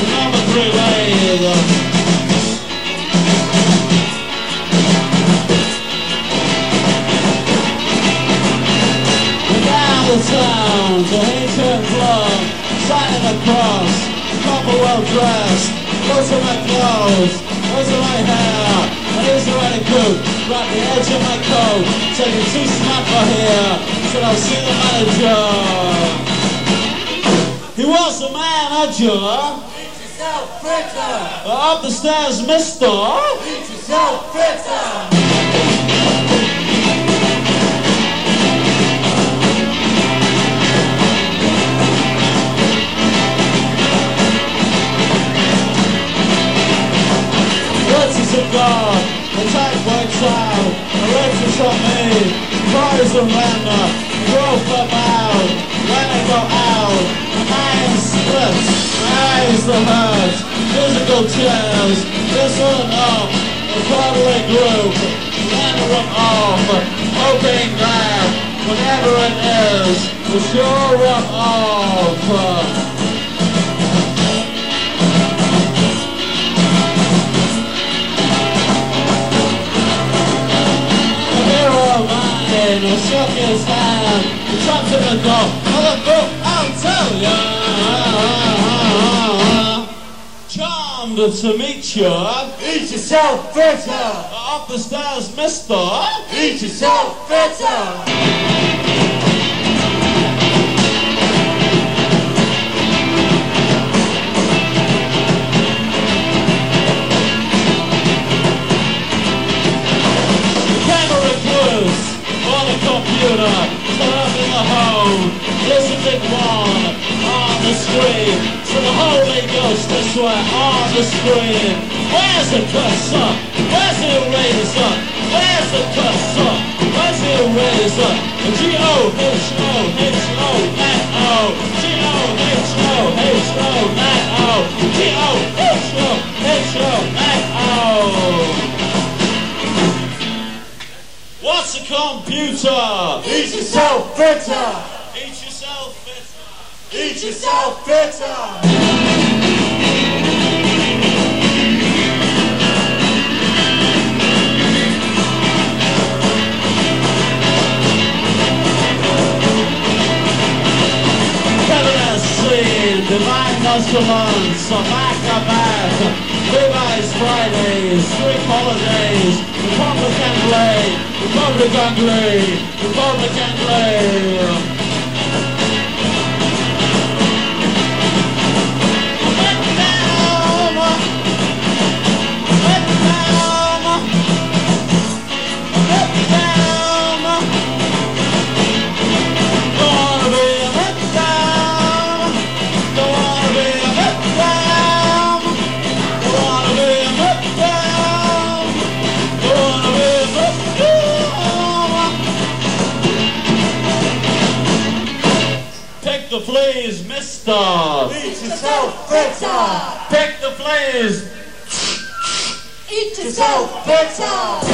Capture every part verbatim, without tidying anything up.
number three lathe. The sounds, the ancient club, signing a cross, couple well dressed, those are my clothes, those are my hair, and here's the riding coat, right the edge of my coat, said you're too smart for here, said I'll see the manager. He was the manager. Eat yourself, fritter. Up the stairs, mister. Eat yourself, fritter. Cigar, the tight works out, the rest is on me, cars are random, growth about, when I go out, my mind splits, my eyes are hurt, musical chairs, this one up, the quarterly group, then run off, hoping that, whatever it is, will sure run off. He shook his hand, he jumped in the door, oh look, I'll tell ya. Charmed to meet ya. Eat yourself, fritter. Up the stairs, mister. Eat yourself, fritter. Computer, set up in the home, there's a big one on the screen, so the Holy Ghost this way on the screen. Where's the cursor? Where's the eraser? Where's the cursor? Where's the eraser? G O H O H O N O G O H O H O N O G O H O H O N O. What's a computer? Eat yourself, fritter. Eat yourself, fritter. Eat yourself, fritter. Kevin has seen divine instruments on back-to-back. Levi's Fridays, Greek holidays, Republican Day, Republican Day, Republican Day. The fleas, mister. Eat yourself, fritter. Pick the fleas. Eat yourself, fritter.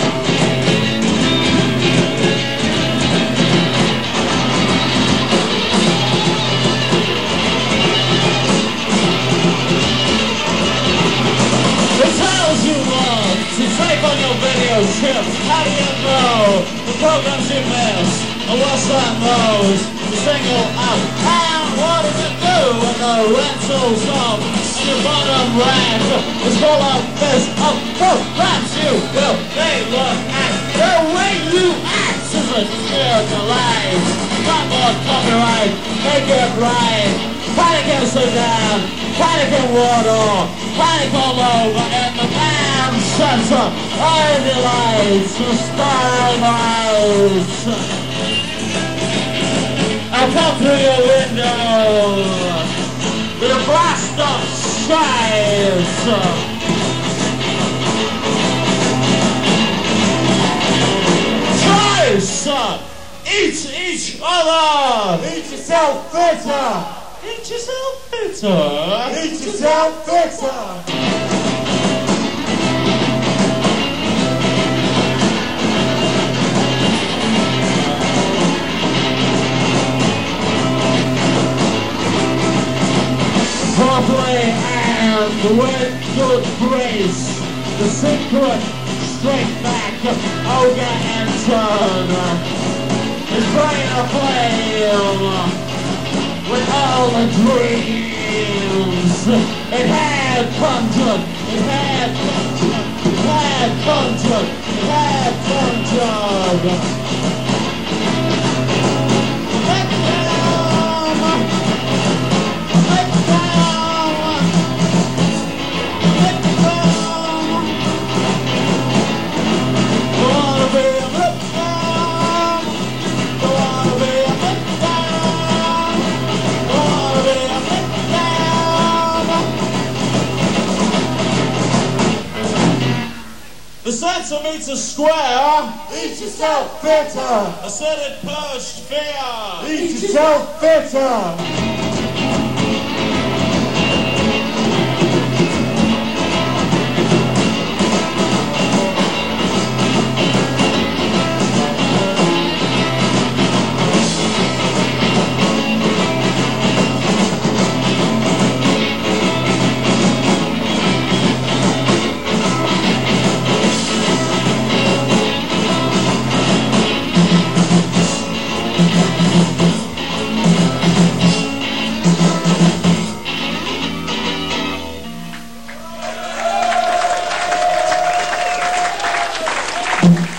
It tells you what to take on your video trips. How do you know the programs you miss? Or what's that nose? Single out, and what does it do when the rental's up and your bottom rack is full of this of programs you will? They look at the way you act is a sheer delight. Not more copyright, make it right. Panic in Sudan, panic in water, panic all over in the man center. I delight to starry lights. I come through your window with a blast of skies. Choice! Eat each other! Eat yourself, fritter! Eat yourself, fritter! Eat yourself, fritter! Properly hand with good grace, the secret straight back, ogre and turn, his brain aflame with all the dreams it had conjured, it had conjured, it had conjured, it had conjured. Let down, let down, let down. Don't wanna be a let down, don't wanna be a let down, don't wanna be a let down. The centre meets a square. Eat yourself bitter. I said it purged fear. Eat yourself bitter. Thank you.